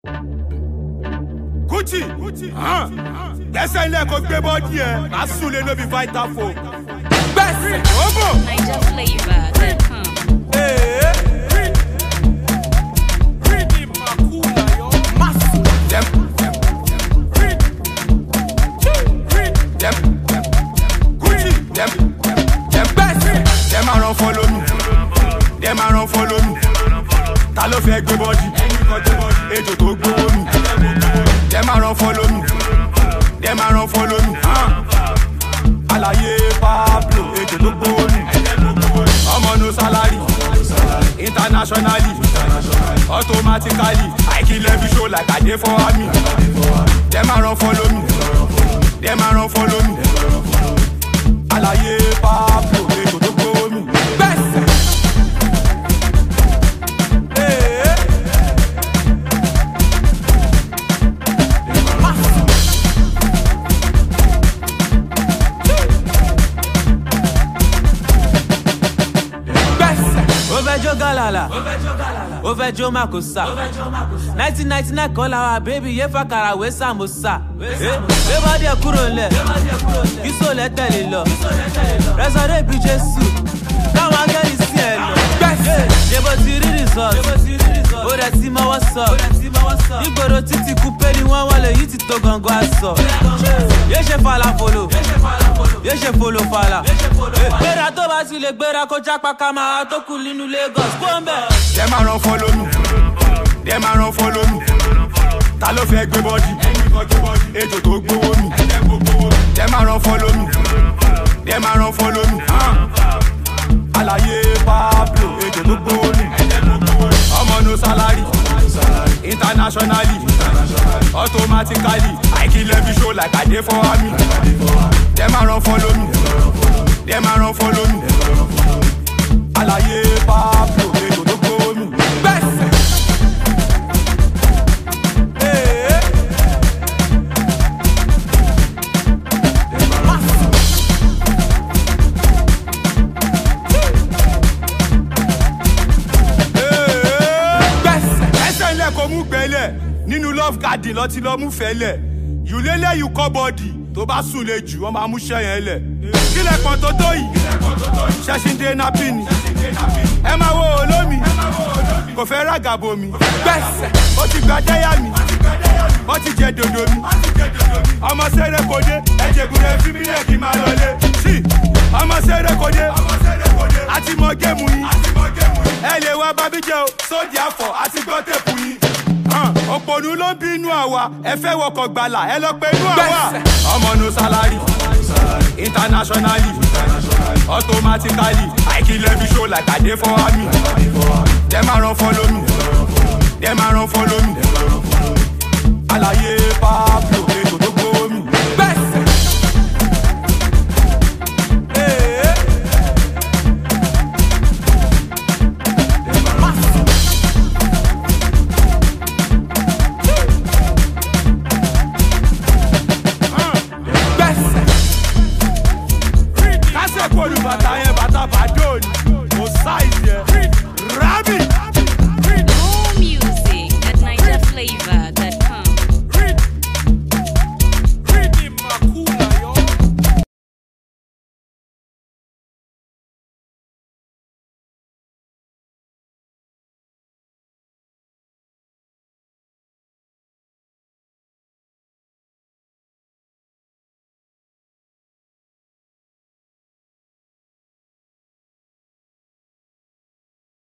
Gucci, yes, I like a good body. As soon as you be vital for best. I just flavor. Them a run follow me. Them a run follow me. Ta ló fẹ́ gbé body? Ejò tó gbówó mi. Them a run follow me. Them a run follow me. Alaye Pablo, ejò tó gbówó mi. Ọmọ no salary. Internationally, automatically, I kill every show like I did for army. Them a run follow me. Them a run follow me. Alaye Pablo, ejò tó gbówó mi. Galala, Ovejo Makosa. 1999 call our baby, ye fakara we samosa. Everybody a kurole, iso le tele lo. Resore bi Jesu, come and get this here. Jebo ti ri result, o de ti ma what's up. Igboro titi coupe ni won wale yi ti to gango aso. Ye se fala follow, ye se follow fala. Gbera tó bá ti lè gbera kó japa kama tó kù nínú Lagos. Them a run follow me. Them a run follow me. Ta ló fẹ́ gbé body? Ejò tó gbówó mi. Them a run follow me. Them a run follow me. Alaye Pablo, ejò tó gbówó mi. Ọmọ no salary. Internationally, automatically, I kill every show like I did for army. Them a run follow me. Them a run follow me. Alaye Pablo, ejò tó gbówó mi. Nínú love garden lọ ti lọ mú fẹ́lẹ̀. You lélẹ̀ you kọ́ body. Tó bá sùn lè jù, wọ́n máa mú ṣẹ́ yẹn lẹ̀. Kílẹ̀ kan tó tó yìí. Ṣẹ́ṣin napi ni. Ẹ máa wo olómi. Kò fẹ́ ràgàbò mi. Gbẹ̀sẹ̀. Ó ti gba dẹ́yà mi. Ó ti jẹ dòdò mi. Ọmọ sẹ́rẹ̀ kò dé. Ẹ̀jẹ̀gùn rẹ̀ fi mílẹ̀ kí máa lọlé. Sí. Ọmọ sẹ́rẹ̀ kò dé. Àti mọ géèmù yín. Ẹ lè wá bábí jẹ́ o. Sódì àfọ̀ àti gbọ́ tèpù yín. Òpònú ló ń bínú àwa, ẹ fẹ́ wọkọ̀ gbàlà, ẹ lọ pé inú àwa. Ọmọ no salary, internationally, automatically, I kill every show like I did for army. Them a run follow me, them a run follow me. Alaye Pablo.